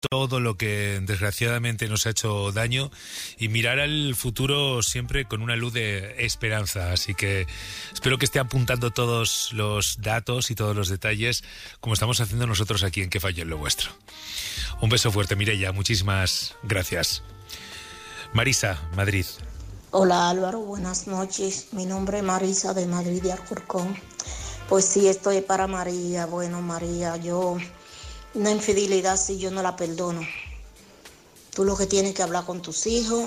todo lo que desgraciadamente nos ha hecho daño y mirar al futuro siempre con una luz de esperanza. Así que espero que esté apuntando todos los datos y todos los detalles como estamos haciendo nosotros aquí en ¿Qué falló en lo vuestro? Un beso fuerte, Mireia, muchísimas gracias. Marisa, Madrid. Hola Álvaro, buenas noches. Mi nombre es Marisa de Madrid de Alcorcón. Pues sí, estoy para María. Bueno, María, una infidelidad si yo no la perdono. Tú lo que tienes que hablar con tus hijos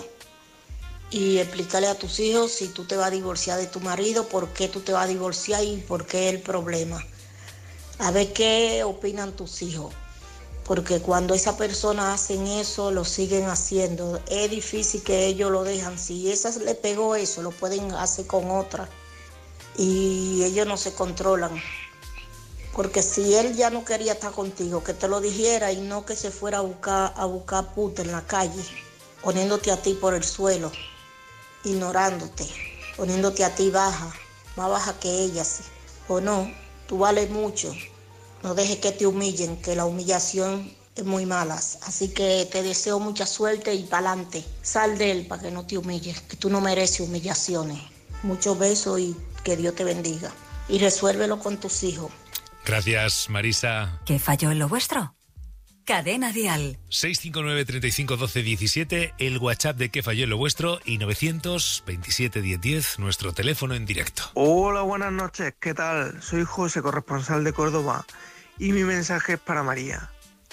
y explicarle a tus hijos si tú te vas a divorciar de tu marido, por qué tú te vas a divorciar y por qué el problema. A ver qué opinan tus hijos. Porque cuando esas personas hacen eso, lo siguen haciendo. Es difícil que ellos lo dejan. Si esa le pegó eso, lo pueden hacer con otra. Y ellos no se controlan. Porque si él ya no quería estar contigo, que te lo dijera y no que se fuera a buscar puta en la calle, poniéndote a ti por el suelo, ignorándote, poniéndote a ti baja, más baja que ella, ¿sí? O no, tú vales mucho. No dejes que te humillen, que la humillación es muy mala. Así que te deseo mucha suerte y pa'lante. Sal de él para que no te humilles, que tú no mereces humillaciones. Muchos besos y que Dios te bendiga. Y resuélvelo con tus hijos. Gracias, Marisa. ¿Qué falló en lo vuestro? Cadena Dial. 659 35 12 17, el WhatsApp de ¿Qué falló en lo vuestro? Y 927 10 10, nuestro teléfono en directo. Hola, buenas noches, ¿qué tal? Soy José, corresponsal de Córdoba, y mi mensaje es para María.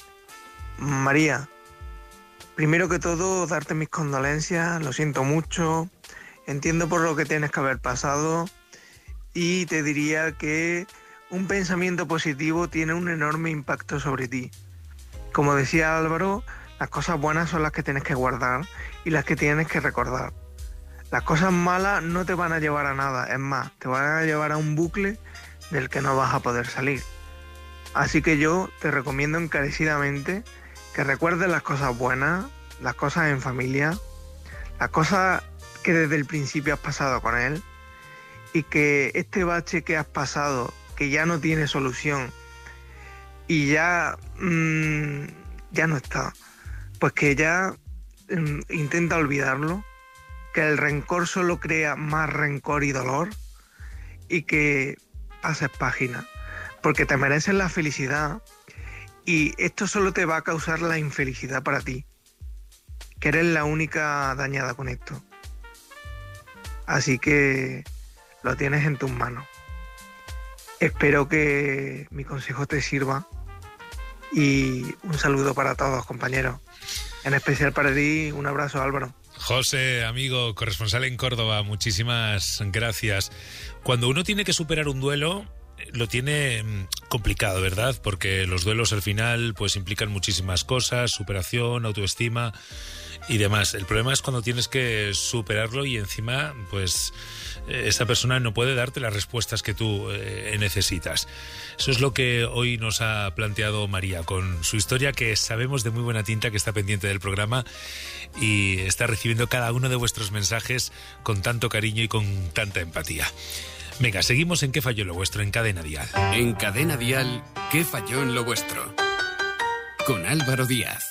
María, primero que todo, darte mis condolencias, lo siento mucho, entiendo por lo que tienes que haber pasado, y te diría que un pensamiento positivo tiene un enorme impacto sobre ti. Como decía Álvaro, las cosas buenas son las que tienes que guardar y las que tienes que recordar. Las cosas malas no te van a llevar a nada, es más, te van a llevar a un bucle del que no vas a poder salir. Así que yo te recomiendo encarecidamente que recuerdes las cosas buenas, las cosas en familia, las cosas que desde el principio has pasado con él, y que este bache que has pasado, que ya no tiene solución y ya no está, pues que ya intenta olvidarlo, que el rencor solo crea más rencor y dolor, y que pases página, porque te mereces la felicidad y esto solo te va a causar la infelicidad para ti, que eres la única dañada con esto. Así que lo tienes en tus manos. Espero que mi consejo te sirva y un saludo para todos, compañeros. En especial para ti, un abrazo, Álvaro. José, amigo, corresponsal en Córdoba, muchísimas gracias. Cuando uno tiene que superar un duelo, lo tiene complicado, ¿verdad? Porque los duelos al final pues implican muchísimas cosas, superación, autoestima y demás. El problema es cuando tienes que superarlo y encima pues esa persona no puede darte las respuestas que tú necesitas. Eso es lo que hoy nos ha planteado María con su historia, que sabemos de muy buena tinta que está pendiente del programa y está recibiendo cada uno de vuestros mensajes con tanto cariño y con tanta empatía. Venga, seguimos en ¿Qué falló en lo vuestro? En Cadena Dial. En Cadena Dial, ¿Qué falló en lo vuestro? Con Álvaro Díaz.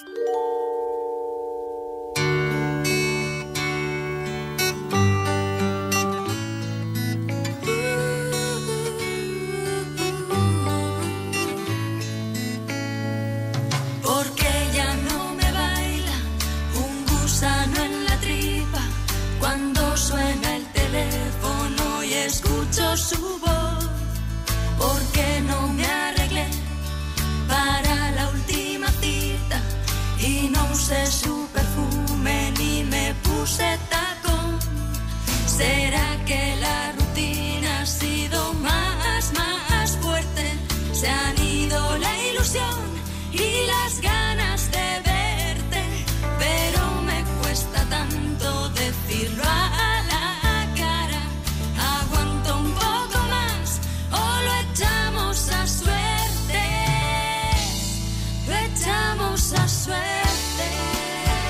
Su voz, porque no me arreglé para la última cita y no usé su perfume ni me puse tacón. ¿Será que la rutina ha sido más fuerte? Se han ido la ilusión y las ganas de verte, pero me cuesta tanto decirlo a la cara. Aguanto un poco más o lo echamos a suerte, lo echamos a suerte.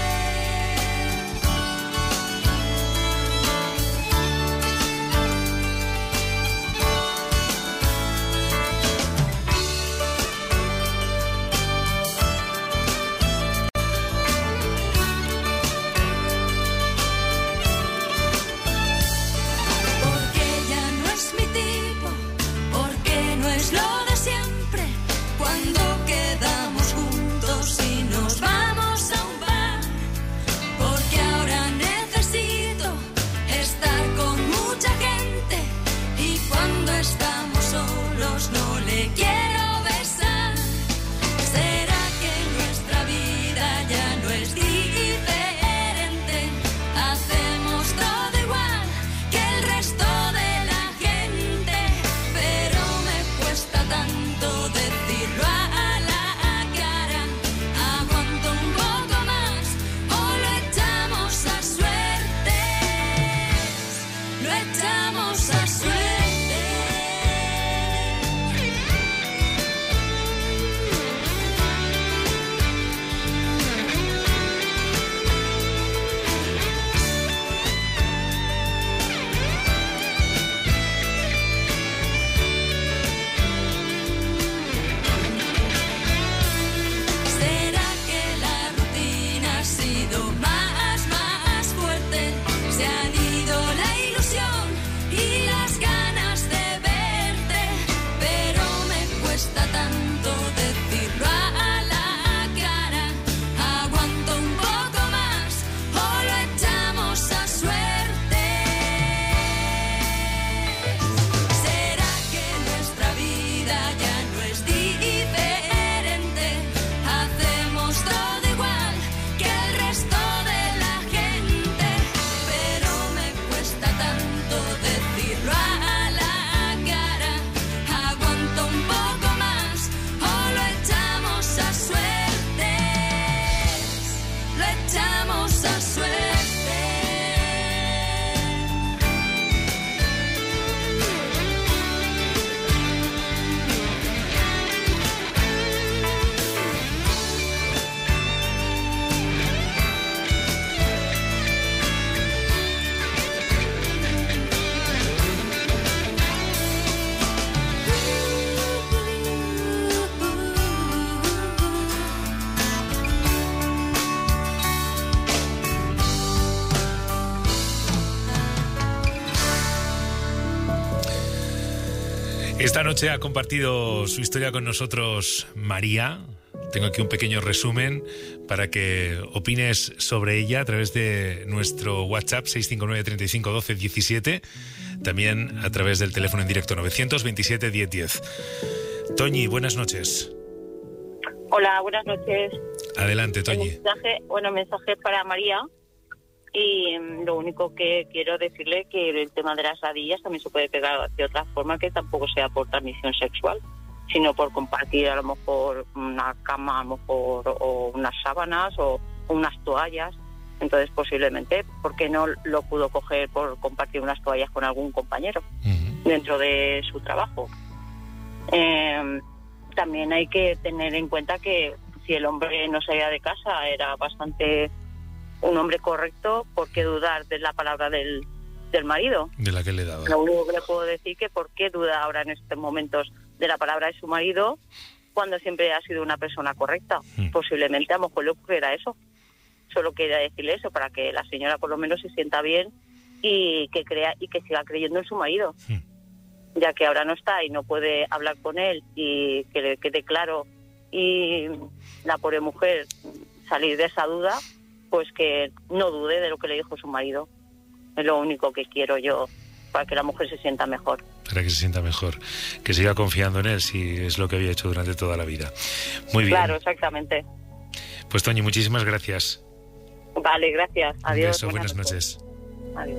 Esta noche ha compartido su historia con nosotros María. Tengo aquí un pequeño resumen para que opines sobre ella a través de nuestro WhatsApp 659 35 12 17, también a través del teléfono en directo 927 10 10. Toñi, buenas noches. Hola, buenas noches. Adelante, Toñi. Mensaje para María. Y lo único que quiero decirle que el tema de las ladillas también se puede pegar de otra forma, que tampoco sea por transmisión sexual, sino por compartir a lo mejor una cama, a lo mejor, o unas sábanas o unas toallas. Entonces, posiblemente, ¿por qué no lo pudo coger por compartir unas toallas con algún compañero dentro de su trabajo? También hay que tener en cuenta que si el hombre no salía de casa era bastante un hombre correcto, ¿por qué dudar de la palabra del marido? De la que le daba. Lo único que le puedo decir que por qué duda ahora en estos momentos de la palabra de su marido cuando siempre ha sido una persona correcta. Posiblemente a lo mejor le ocurriera eso. Solo quería decirle eso para que la señora por lo menos se sienta bien y que crea y que siga creyendo en su marido. Ya que ahora no está y no puede hablar con él y que le quede claro y la pobre mujer salir de esa duda, pues que no dude de lo que le dijo su marido. Es lo único que quiero yo, para que la mujer se sienta mejor. Para que se sienta mejor, que siga confiando en él, si es lo que había hecho durante toda la vida. Muy bien. Claro, exactamente. Pues Toñi, muchísimas gracias. Vale, gracias. Adiós. Un beso, buenas noches. Adiós.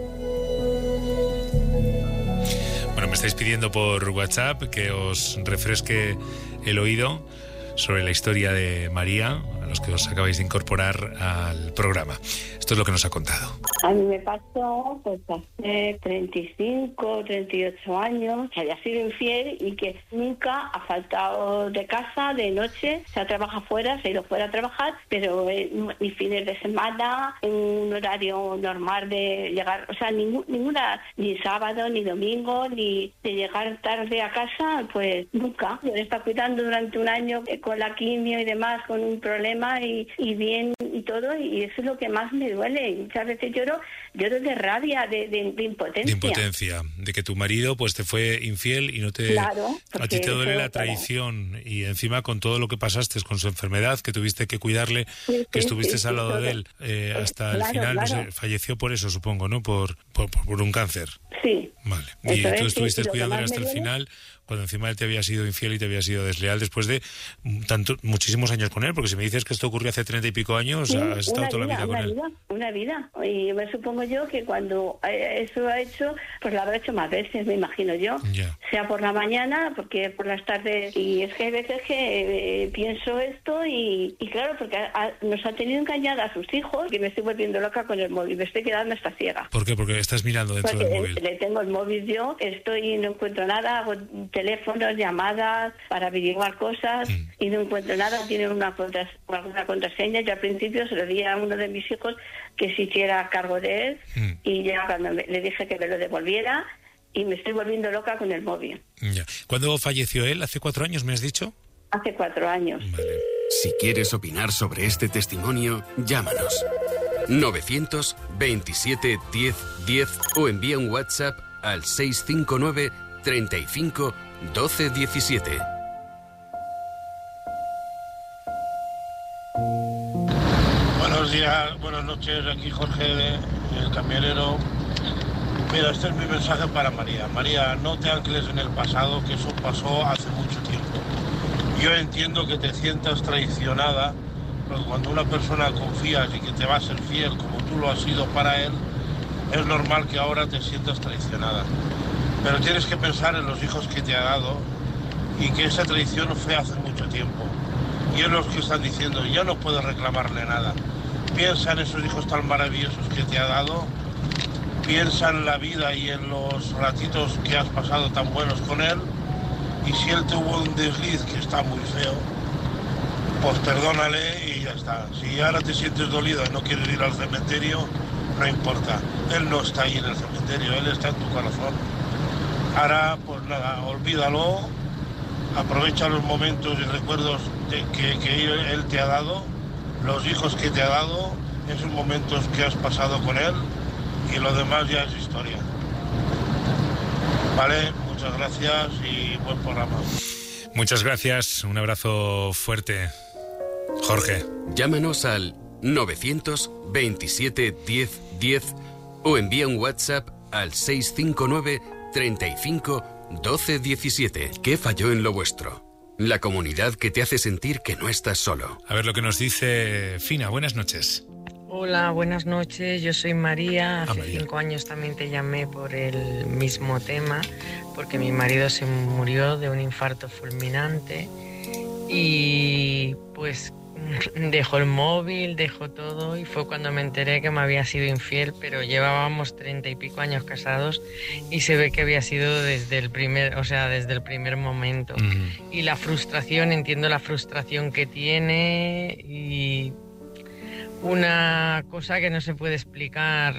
Bueno, me estáis pidiendo por WhatsApp que os refresque el oído sobre la historia de María, a los que os acabáis de incorporar al programa. Esto es lo que nos ha contado. A mí me pasó pues hace 35, 38 años, que había sido infiel y que nunca ha faltado de casa de noche, se ha trabajado fuera, se ha ido fuera a trabajar, pero ni fines de semana, en un horario normal de llegar, o sea, ninguna, ni sábado, ni domingo, ni de llegar tarde a casa, pues nunca. Yo le estaba cuidando durante un año con la quimio y demás, con un problema y bien y todo, y eso es lo que más me duele. Y muchas veces lloro de rabia, de impotencia. De impotencia, de que tu marido pues te fue infiel y no te... Claro, a ti te duele la traición y encima con todo lo que pasaste, con su enfermedad, que tuviste que cuidarle, que estuviste al lado de él hasta el final, no sé, falleció por eso, supongo, ¿no? Por un cáncer. Sí. Vale. Y tú estuviste cuidándole hasta el final, cuando encima él te había sido infiel y te había sido desleal después de muchísimos años con él, porque si me dices que esto ocurrió hace 30 y pico años, sí, has estado toda la vida con él. Una vida. Y me supongo yo que cuando eso ha hecho, pues lo habrá hecho más veces, me imagino yo. Ya. Sea por la mañana, porque por las tardes. Y es que hay veces que pienso esto y claro, porque nos ha tenido engañada a sus hijos, que me estoy volviendo loca con el móvil, me estoy quedando hasta ciega. ¿Por qué? Porque estás mirando dentro del móvil. Le tengo el móvil yo, estoy y no encuentro nada, hago teléfonos, llamadas para averiguar cosas y no encuentro nada, tiene una contraseña. Yo al principio se lo di a uno de mis hijos que se hiciera cargo de él y ya cuando le dije que me lo devolviera y me estoy volviendo loca con el móvil. Ya. ¿Cuándo falleció él? ¿Hace 4 años me has dicho? Hace 4 años. Vale. Si quieres opinar sobre este testimonio, llámanos. 927 10 10 o envía un WhatsApp al 659 35 12 17. Buenos días, buenas noches, aquí Jorge, el camionero. Mira, este es mi mensaje para María. María, no te ancles en el pasado, que eso pasó hace mucho tiempo. Yo entiendo que te sientas traicionada, porque cuando una persona confías y que te va a ser fiel como tú lo has sido para él, es normal que ahora te sientas traicionada. Pero tienes que pensar en los hijos que te ha dado y que esa traición fue hace mucho tiempo. Y es los que están diciendo, ya no puedes reclamarle nada. Piensa en esos hijos tan maravillosos que te ha dado, piensa en la vida y en los ratitos que has pasado tan buenos con él, y si él tuvo un desliz que está muy feo, pues perdónale y ya está. Si ahora te sientes dolido y no quieres ir al cementerio, no importa. Él no está ahí en el cementerio, él está en tu corazón. Ahora, pues nada, olvídalo, aprovecha los momentos y recuerdos que él te ha dado, los hijos que te ha dado, esos momentos que has pasado con él, y lo demás ya es historia. Vale, muchas gracias y buen programa. Muchas gracias, un abrazo fuerte. Jorge. Llámanos al 927 10 10 o envía un WhatsApp al 659 35 12 17. ¿Qué falló en lo vuestro? La comunidad que te hace sentir que no estás solo. A ver lo que nos dice Fina. Buenas noches. Hola, buenas noches. Yo soy María. Hace María. 5 años también te llamé por el mismo tema, porque mi marido se murió de un infarto fulminante y pues dejó el móvil, dejó todo, y fue cuando me enteré que me había sido infiel, pero llevábamos 30 y pico años casados y se ve que había sido desde el primer momento. Y la frustración, entiendo la frustración que tiene, y una cosa que no se puede explicar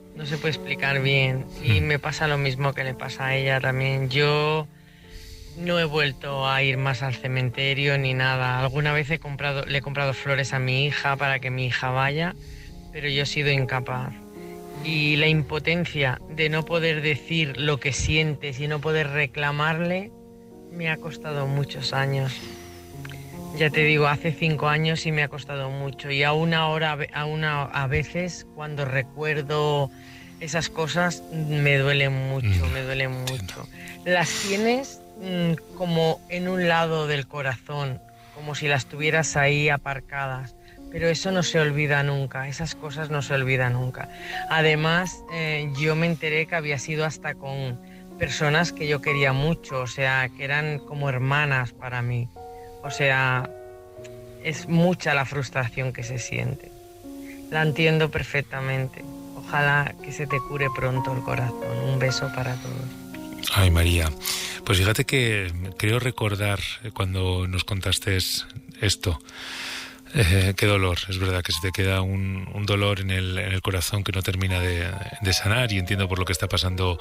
bien, y me pasa lo mismo que le pasa a ella también. Yo no he vuelto a ir más al cementerio ni nada. Alguna vez le he comprado flores a mi hija para que mi hija vaya, pero yo he sido incapaz. Y la impotencia de no poder decir lo que sientes y no poder reclamarle me ha costado muchos años. Ya te digo, hace 5 años y me ha costado mucho. Y aún ahora, a veces, cuando recuerdo esas cosas, me duelen mucho, me duelen mucho. Las tienes como en un lado del corazón, como si las tuvieras ahí aparcadas, pero eso no se olvida nunca, esas cosas no se olvidan nunca. Además, yo me enteré que había sido hasta con personas que yo quería mucho, o sea, que eran como hermanas para mí. O sea, es mucha la frustración que se siente. La entiendo perfectamente. Ojalá que se te cure pronto el corazón. Un beso para todos. Ay, María. Pues fíjate que creo recordar cuando nos contaste esto. Qué dolor, es verdad que se te queda un dolor en el corazón que no termina de sanar, y entiendo por lo que está pasando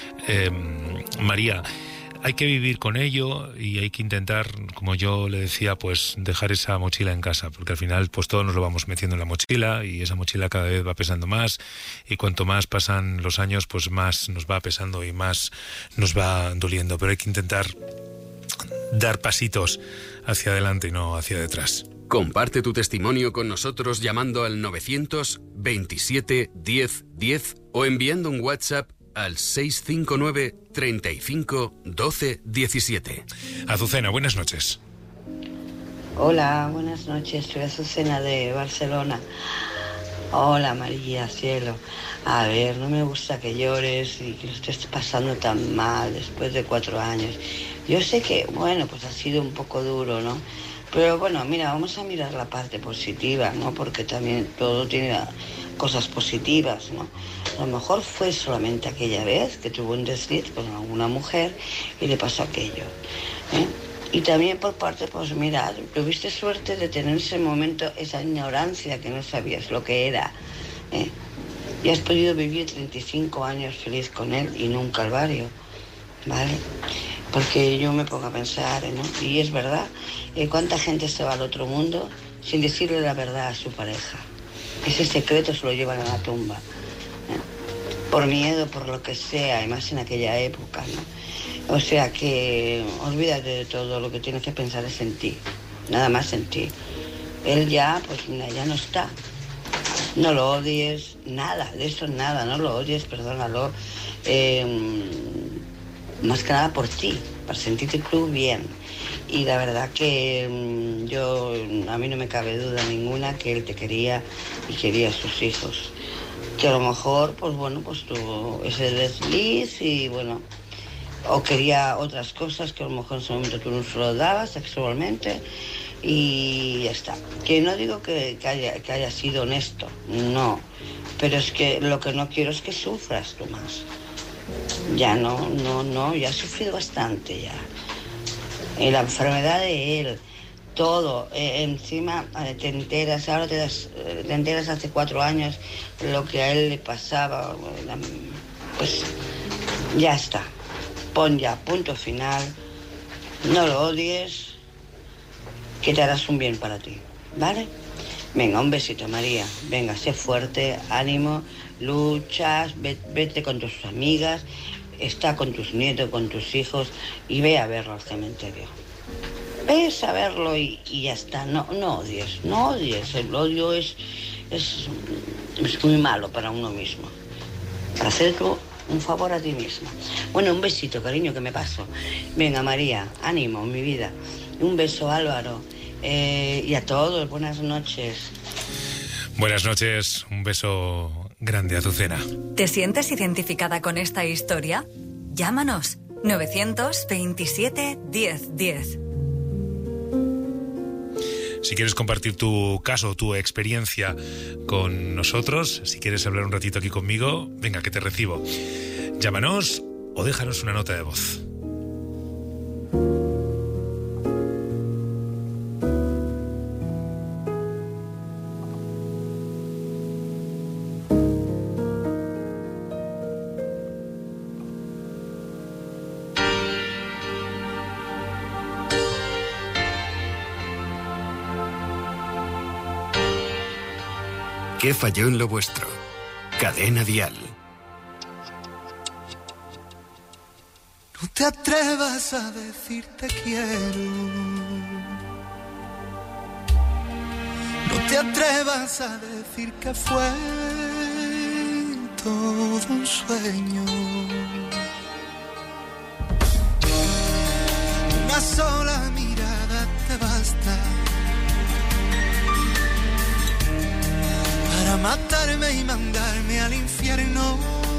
María. Hay que vivir con ello y hay que intentar, como yo le decía, pues dejar esa mochila en casa, porque al final pues todos nos lo vamos metiendo en la mochila y esa mochila cada vez va pesando más, y cuanto más pasan los años pues más nos va pesando y más nos va doliendo, pero hay que intentar dar pasitos hacia adelante y no hacia detrás. Comparte tu testimonio con nosotros llamando al 927 10 10 o enviando un WhatsApp al 659 35 12 17. Azucena, buenas noches. Hola, buenas noches. Soy Azucena de Barcelona. Hola, María, cielo. A ver, no me gusta que llores y que lo estés pasando tan mal después de 4 años. Yo sé que, bueno, pues ha sido un poco duro, ¿no? Pero bueno, mira, vamos a mirar la parte positiva, ¿no? Porque también todo tiene cosas positivas, ¿no? A lo mejor fue solamente aquella vez que tuvo un desliz con alguna mujer y le pasó aquello, ¿eh? Y también por parte, pues mira, tuviste suerte de tener ese momento, esa ignorancia que no sabías lo que era, ¿eh? Y has podido vivir 35 años feliz con él y no un calvario, ¿vale? Porque yo me pongo a pensar, ¿no? Y es verdad, ¿cuánta gente se va al otro mundo sin decirle la verdad a su pareja? Ese secreto se lo llevan a la tumba, ¿eh? Por miedo, por lo que sea, y más en aquella época, ¿no? O sea que olvídate de todo, lo que tienes que pensar es en ti, nada más en ti. Él ya, pues mira, ya no está. No lo odies, nada, de eso nada, no lo odies, perdónalo. Más que nada por ti, para sentirte tú bien. Y la verdad que a mí no me cabe duda ninguna que él te quería y quería a sus hijos. Que a lo mejor, pues bueno, pues tuvo ese desliz y bueno, o quería otras cosas que a lo mejor en ese momento tú no se lo dabas sexualmente y ya está. Que no digo que haya sido honesto, no, pero es que lo que no quiero es que sufras tú más. Ya no, ya has sufrido bastante ya. La enfermedad de él, todo, encima te enteras, ahora te enteras hace 4 años lo que a él le pasaba, pues ya está. Pon ya punto final, no lo odies, que te harás un bien para ti, ¿vale? Venga, un besito, María, venga, sé fuerte, ánimo, luchas, vete con tus amigas, está con tus nietos, con tus hijos, y ve a verlo al cementerio. Ves a verlo y ya está. No odies. El odio es muy malo para uno mismo. Para hacerte un favor a ti misma. Bueno, un besito, cariño, que me paso. Venga, María, ánimo, mi vida. Un beso, Álvaro. Y a todos, buenas noches. Buenas noches, un beso grande, Azucena. ¿Te sientes identificada con esta historia? Llámanos 927 1010. Si quieres compartir tu caso, tu experiencia con nosotros, si quieres hablar un ratito aquí conmigo, venga, que te recibo. Llámanos o déjanos una nota de voz. ¿Qué falló en lo vuestro? Cadena Dial. No te atrevas a decir te quiero. No te atrevas a decir que fue todo un sueño. Una sola mirada te basta para matarme y mandarme al infierno.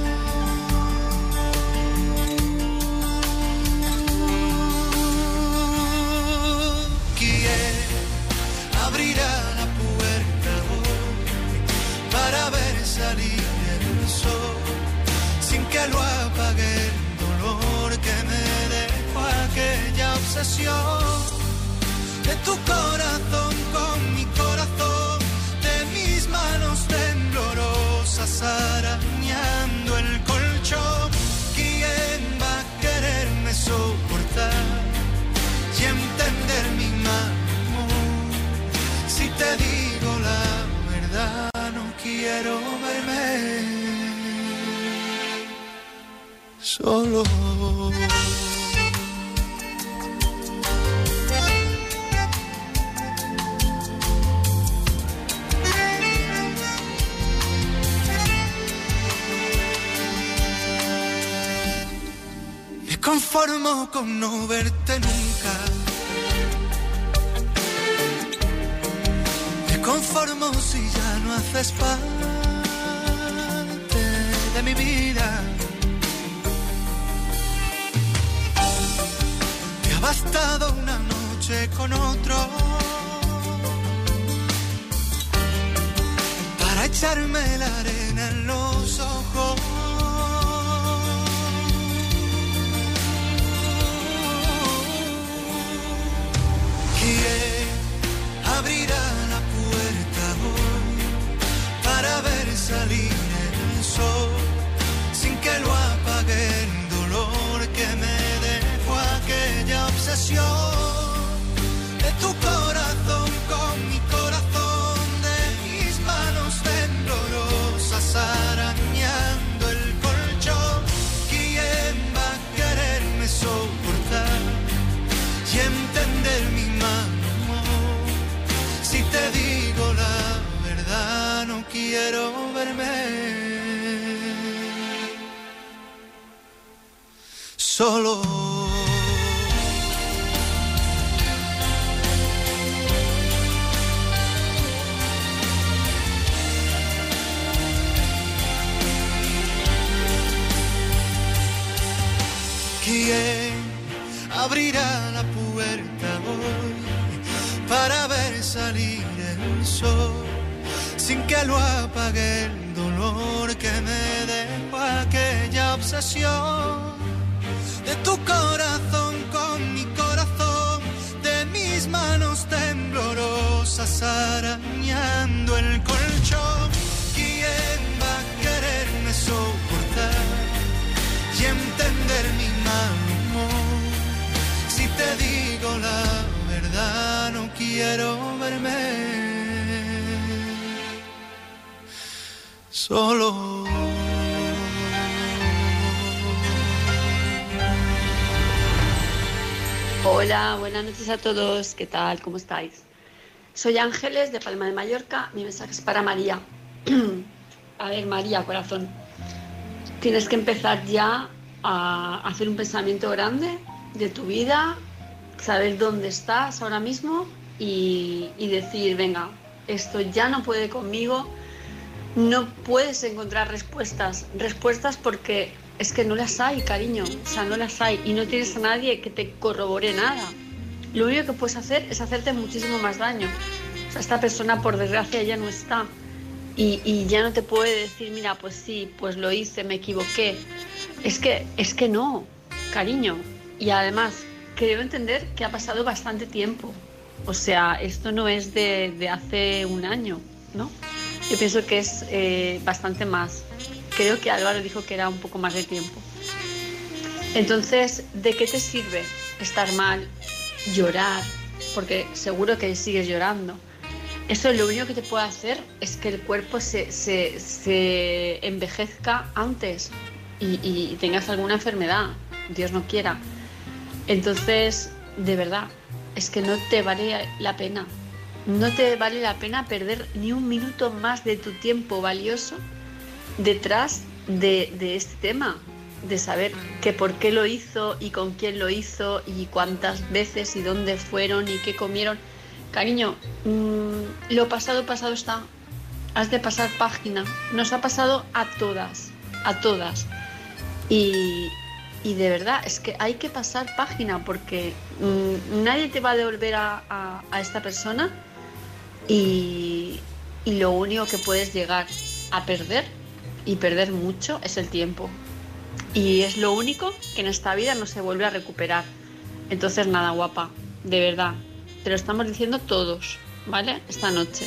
¿Quién abrirá la puerta hoy para ver salir el sol sin que lo apague el dolor que me dejó aquella obsesión de tu corazón con mi corazón? Manos temblorosas arañando el colchón. ¿Quién va a quererme soportar y entender mi mal humor? Si te digo la verdad, no quiero verme solo. Conformo con no verte nunca. Me conformo si ya no haces parte de mi vida. Me ha bastado una noche con otro para echarme la arena en los ojos. ¿Quién abrirá la puerta hoy para ver salir el sol sin que lo apague el dolor que me dejó aquella obsesión de tu corazón con mi corazón, de mis manos temblorosas arañando el colchón? ¿Quién va a quererme soportar y entender mi mal humor? Si te digo la verdad, no quiero verme solo. ¿Quién abrirá la puerta hoy para ver salir el sol sin que lo apague el dolor que me dejó aquella obsesión de tu corazón con mi corazón, de mis manos temblorosas arañando el colchón? ¿Quién va a quererme soportar y entender mi mal humor? Si te digo la verdad, no quiero verme solo. Hola, buenas noches a todos. ¿Qué tal? ¿Cómo estáis? Soy Ángeles de Palma de Mallorca. Mi mensaje es para María. A ver, María, corazón. Tienes que empezar ya a hacer un pensamiento grande de tu vida, saber dónde estás ahora mismo y decir, venga, esto ya no puede conmigo. No puedes encontrar respuestas porque es que no las hay, cariño, o sea, no las hay y no tienes a nadie que te corrobore nada. Lo único que puedes hacer es hacerte muchísimo más daño. O sea, esta persona, por desgracia, ya no está y ya no te puede decir, mira, pues sí, pues lo hice, me equivoqué. Es que no, cariño. Y además, creo entender que ha pasado bastante tiempo. O sea, esto no es de hace un año, ¿no? Yo pienso que es bastante más. Creo que Álvaro dijo que era un poco más de tiempo. Entonces, ¿de qué te sirve estar mal, llorar? Porque seguro que sigues llorando. Eso lo único que te puede hacer es que el cuerpo se envejezca antes y tengas alguna enfermedad, Dios no quiera. Entonces, de verdad, es que no te vale la pena. No te vale la pena perder ni un minuto más de tu tiempo valioso detrás de este tema, de saber que por qué lo hizo y con quién lo hizo y cuántas veces y dónde fueron y qué comieron. Cariño, lo pasado, pasado está. Has de pasar página. Nos ha pasado a todas. Y de verdad, es que hay que pasar página porque nadie te va a devolver a esta persona y lo único que puedes llegar a perder, y perder mucho, es el tiempo. Y es lo único que en esta vida no se vuelve a recuperar. Entonces nada, guapa, de verdad, te lo estamos diciendo todos, ¿vale? Esta noche.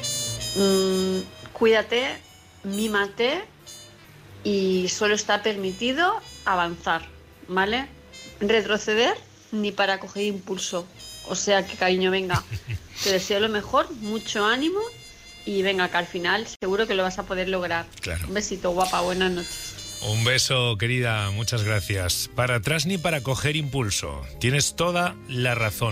Cuídate, mímate y solo está permitido avanzar, ¿vale? Retroceder ni para coger impulso. O sea que, cariño, venga, te deseo lo mejor, mucho ánimo y venga, que al final seguro que lo vas a poder lograr. Claro. Un besito, guapa, buenas noches. Un beso, querida, muchas gracias. Para atrás ni para coger impulso. Tienes toda la razón.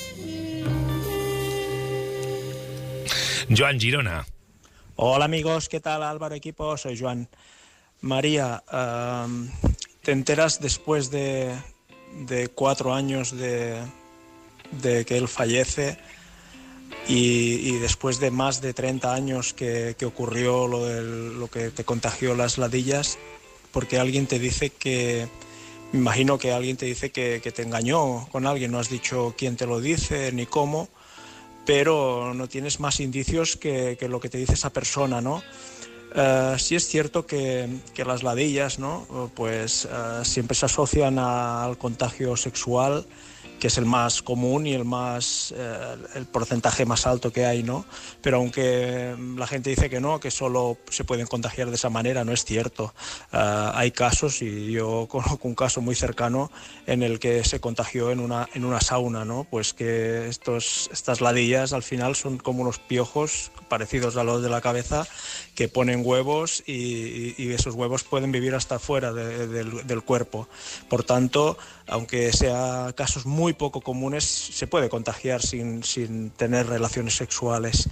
Joan Girona. Hola amigos, ¿qué tal Álvaro, equipo? Soy Joan. María, te enteras después de 4 años de que él fallece y después de más de 30 años que ocurrió lo que te contagió las ladillas, porque alguien te dice que, me imagino que alguien te dice que te engañó con alguien, no has dicho quién te lo dice ni cómo, pero no tienes más indicios que lo que te dice esa persona, ¿no? Sí es cierto que las ladillas, ¿no? Pues siempre se asocian al contagio sexual, que es el más común y el porcentaje más alto que hay, ¿no? Pero aunque la gente dice que no, que solo se pueden contagiar de esa manera, no es cierto. Hay casos, y yo conozco un caso muy cercano en el que se contagió en una sauna, ¿no? Pues que estas ladillas al final son como unos piojos parecidos a los de la cabeza que ponen huevos y esos huevos pueden vivir hasta fuera del cuerpo. Por tanto, aunque sea casos muy poco comunes, se puede contagiar sin tener relaciones sexuales.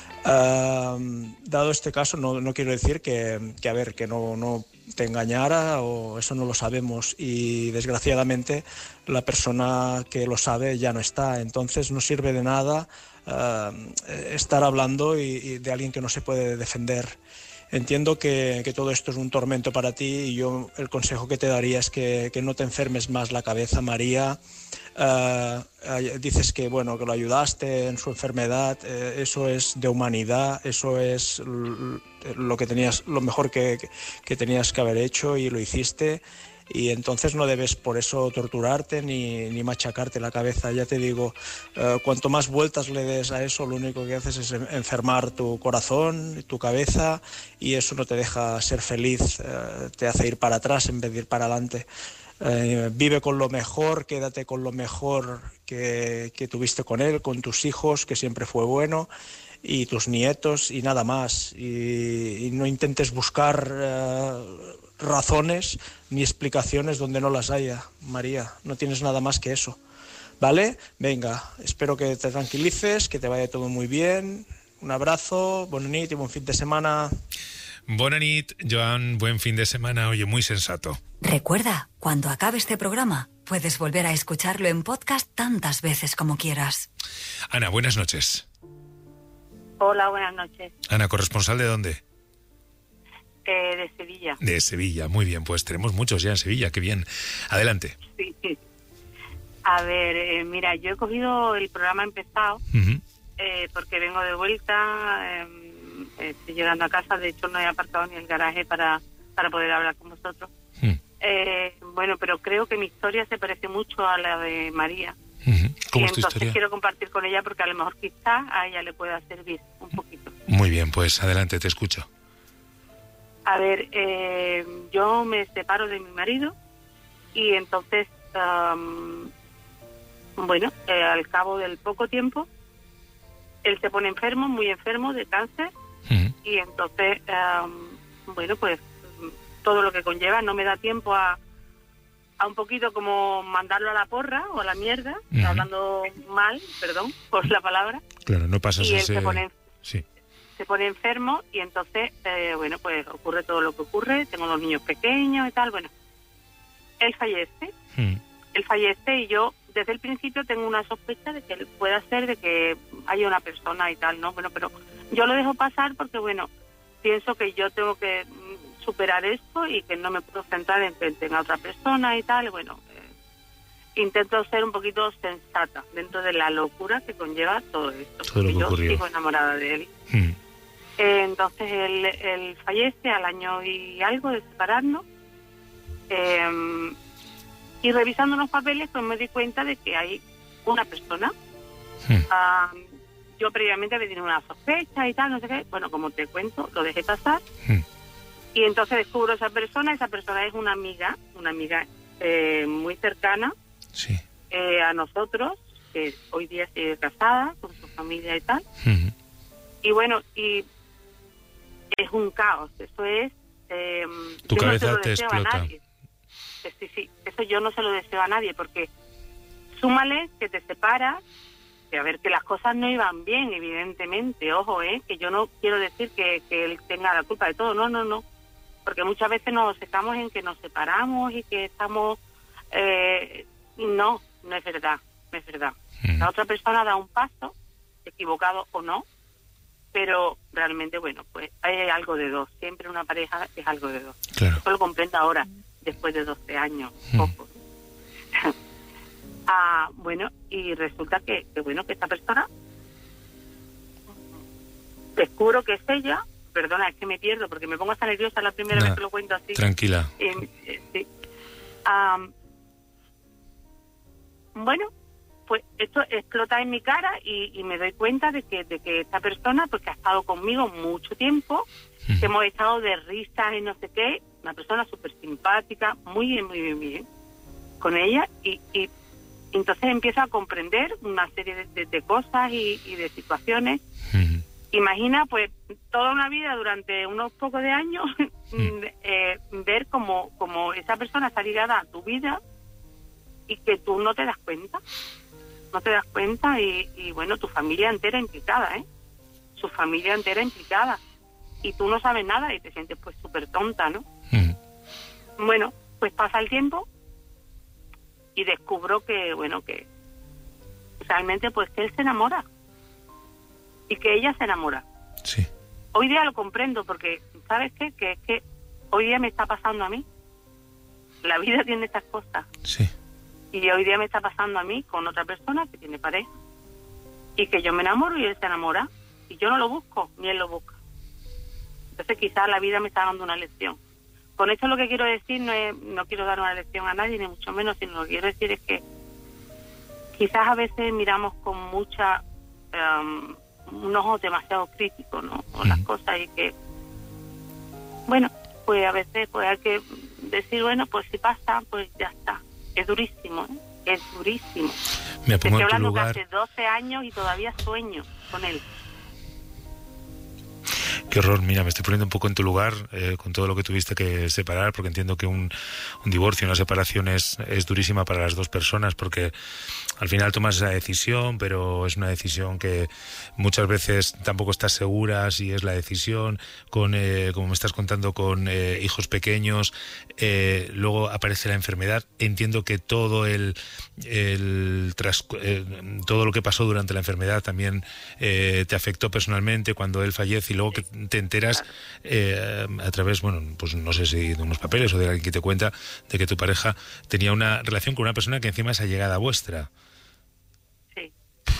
Dado este caso, no quiero decir que no te engañara, o eso no lo sabemos, y desgraciadamente la persona que lo sabe ya no está. Entonces no sirve de nada estar hablando y de alguien que no se puede defender. Entiendo que todo esto es un tormento para ti, y yo el consejo que te daría es que no te enfermes más la cabeza, María. Dices que lo ayudaste en su enfermedad, eso es de humanidad, eso es lo mejor que tenías que haber hecho, y lo hiciste. Y entonces no debes por eso torturarte ni machacarte la cabeza. Ya te digo, cuanto más vueltas le des a eso, lo único que haces es enfermar tu corazón, tu cabeza, y eso no te deja ser feliz, te hace ir para atrás en vez de ir para adelante. Vive con lo mejor, quédate con lo mejor que tuviste con él, con tus hijos, que siempre fue bueno, y tus nietos, y nada más. Y no intentes buscar razones ni explicaciones donde no las haya, María. No tienes nada más que eso. ¿vale? Venga, espero que te tranquilices, que te vaya todo muy bien. Un abrazo, bona nit y buen fin de semana. Bona nit, Joan, buen fin de semana. Oye, muy sensato. Recuerda, cuando acabe este programa, puedes volver a escucharlo en podcast tantas veces como quieras. Ana, buenas noches. Hola, buenas noches. Ana, ¿corresponsal de dónde? De Sevilla. De Sevilla, muy bien, pues tenemos muchos ya en Sevilla, qué bien. Adelante. Sí. A ver, mira, yo he cogido el programa empezado porque vengo de vuelta, estoy llegando a casa, de hecho no he aparcado ni el garaje para poder hablar con vosotros. Bueno, pero creo que mi historia se parece mucho a la de María. ¿Cómo y es tu entonces historia? quiero compartir con ella porque a lo mejor quizás a ella le pueda servir un poquito. Muy bien, pues adelante, te escucho. A ver, yo me separo de mi marido y entonces, al cabo del poco tiempo, él se pone enfermo, muy enfermo de cáncer y entonces, pues todo lo que conlleva, no me da tiempo a un poquito como mandarlo a la porra o a la mierda, hablando mal, perdón por la palabra. Claro, no pasas y él ese... se pone enfermo y entonces, pues ocurre todo lo que ocurre. Tengo 2 niños pequeños y tal. Bueno, él fallece. Él fallece y yo desde el principio tengo una sospecha de que él pueda ser de que haya una persona y tal, ¿no? Bueno, pero yo lo dejo pasar porque, pienso que yo tengo que superar esto y que no me puedo centrar en que tenga otra persona y tal. Intento ser un poquito sensata dentro de la locura que conlleva todo esto. Todo lo que yo ocurrió. sigo enamorada de él. Entonces él fallece al año y algo de separarnos. Y revisando los papeles, pues me di cuenta de que hay una persona. Yo previamente había tenido una sospecha y tal, no sé qué. Bueno, como te cuento, lo dejé pasar. Y entonces descubro esa persona. Esa persona es una amiga muy cercana a nosotros, que hoy día sigue casada con su familia y tal. Y bueno, y es un caos. Eso es... tu yo cabeza no se lo te deseo explota. a nadie. Sí, eso yo no se lo deseo a nadie, porque súmale que te separas, que a ver, que las cosas no iban bien, evidentemente, ojo, que yo no quiero decir que él tenga la culpa de todo, no, porque muchas veces nos secamos en que nos separamos y que estamos... no es verdad. La otra persona da un paso, equivocado o no, pero realmente, pues hay algo de dos. Siempre una pareja es algo de dos. Claro. Eso lo comprendo ahora, después de 12 años, poco. Y resulta que esta persona, descubro que es ella. Perdona, es que me pierdo porque me pongo hasta nerviosa la primera vez que lo cuento así. Tranquila. Sí. Pues esto explota en mi cara y me doy cuenta de que esta persona, porque ha estado conmigo mucho tiempo, que hemos estado de risas y no sé qué, una persona súper simpática, muy bien con ella, y entonces empiezo a comprender una serie de cosas y de situaciones. Imagina, pues, toda una vida durante unos pocos de años, ver como esa persona está ligada a tu vida y que tú no te das cuenta. Y tu familia entera implicada, su familia entera implicada, y tú no sabes nada y te sientes pues súper tonta, ¿no? Bueno, pues pasa el tiempo y descubro que realmente pues que él se enamora y que ella se enamora. Sí. Hoy día lo comprendo porque, ¿sabes qué? Que es que hoy día me está pasando a mí. La vida tiene estas cosas. Sí. Y hoy día me está pasando a mí con otra persona que tiene pareja. Y que yo me enamoro y él se enamora. Y yo no lo busco, ni él lo busca. Entonces quizás la vida me está dando una lección. Con esto lo que quiero decir no quiero dar una lección a nadie, ni mucho menos, sino lo que quiero decir es que quizás a veces miramos con mucha... un ojo demasiado crítico, ¿no? Con las cosas y que... pues a veces pues hay que decir, pues si pasa, pues ya está. Es durísimo, es durísimo. Me pongo Estoy en tu hablando lugar. que hace 12 años y todavía sueño con él. Qué horror. Mira, me estoy poniendo un poco en tu lugar con todo lo que tuviste que separar, porque entiendo que un divorcio, una separación es durísima para las dos personas, porque al final tomas esa decisión, pero es una decisión que muchas veces tampoco estás segura si es la decisión, como me estás contando, con hijos pequeños, luego aparece la enfermedad. Entiendo que todo todo lo que pasó durante la enfermedad también te afectó personalmente cuando él fallece, y luego que te enteras a través, bueno, pues no sé si de unos papeles o de alguien que te cuenta de que tu pareja tenía una relación con una persona que encima es allegada vuestra. Sí.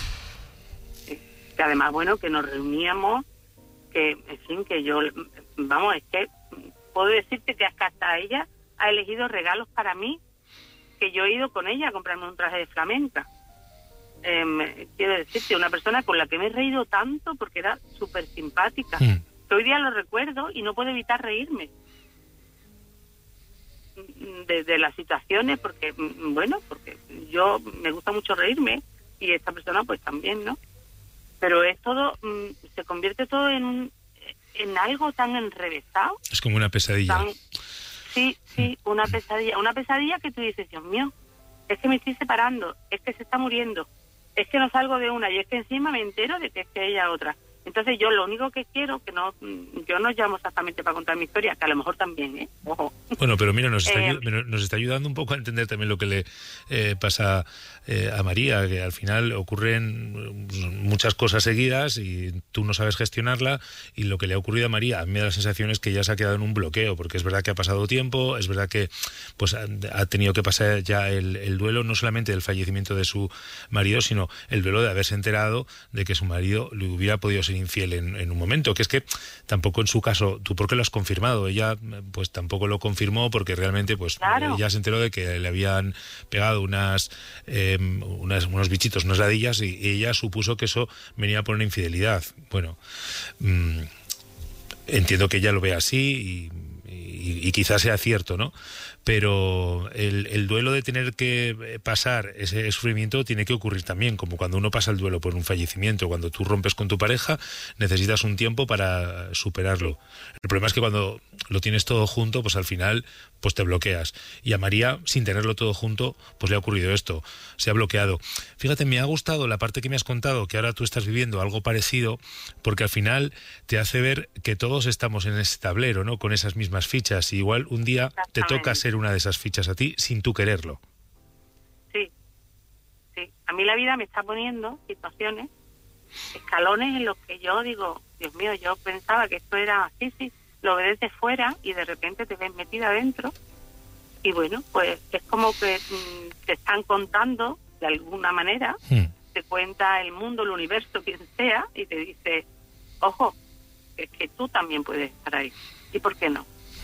Que además, bueno, que nos reuníamos, que, en fin, que yo, vamos, es que puedo decirte que hasta ella ha elegido regalos para mí, que yo he ido con ella a comprarme un traje de flamenca. Quiero decirte, una persona con la que me he reído tanto porque era súper simpática. Hoy día lo recuerdo y no puedo evitar reírme de las situaciones, porque, bueno, porque yo me gusta mucho reírme y esta persona pues también, ¿no? Pero es todo, se convierte todo en algo tan enrevesado. Es como una pesadilla. Sí, una pesadilla que tú dices, Dios mío, es que me estoy separando, es que se está muriendo, es que no salgo de una, y es que encima me entero de que es que ella otra. Entonces yo lo único que quiero, yo no llamo exactamente para contar mi historia, que a lo mejor también, ojo. Bueno, pero mira, nos está ayudando un poco a entender también lo que le pasa a María, que al final ocurren muchas cosas seguidas y tú no sabes gestionarla, y lo que le ha ocurrido a María, a mí me da la sensación es que ya se ha quedado en un bloqueo, porque es verdad que ha pasado tiempo, es verdad que pues ha tenido que pasar ya el duelo, no solamente del fallecimiento de su marido, sino el duelo de haberse enterado de que su marido le hubiera podido ser infiel en un momento, que es que tampoco en su caso, tú porque lo has confirmado, ella pues tampoco lo confirmó, porque realmente pues claro, ella se enteró de que le habían pegado unos bichitos, unas ladillas, y ella supuso que eso venía por una infidelidad. Bueno, entiendo que ella lo ve así y quizás sea cierto, ¿no? Pero el duelo de tener que pasar ese sufrimiento tiene que ocurrir también, como cuando uno pasa el duelo por un fallecimiento. Cuando tú rompes con tu pareja, necesitas un tiempo para superarlo. El problema es que cuando lo tienes todo junto, pues al final pues te bloqueas. Y a María, sin tenerlo todo junto, pues le ha ocurrido esto. Se ha bloqueado. Fíjate, me ha gustado la parte que me has contado, que ahora tú estás viviendo algo parecido, porque al final te hace ver que todos estamos en ese tablero, ¿no? Con esas mismas fichas. Y igual un día te toca ser una de esas fichas a ti sin tú quererlo. Sí. A mí la vida me está poniendo situaciones, escalones en los que yo digo, Dios mío, yo pensaba que esto era así, lo ves desde fuera y de repente te ves metida adentro, y bueno, pues es como que te están contando de alguna manera, te cuenta el mundo, el universo, quien sea, y te dice, ojo, es que tú también puedes estar ahí, ¿y por qué no?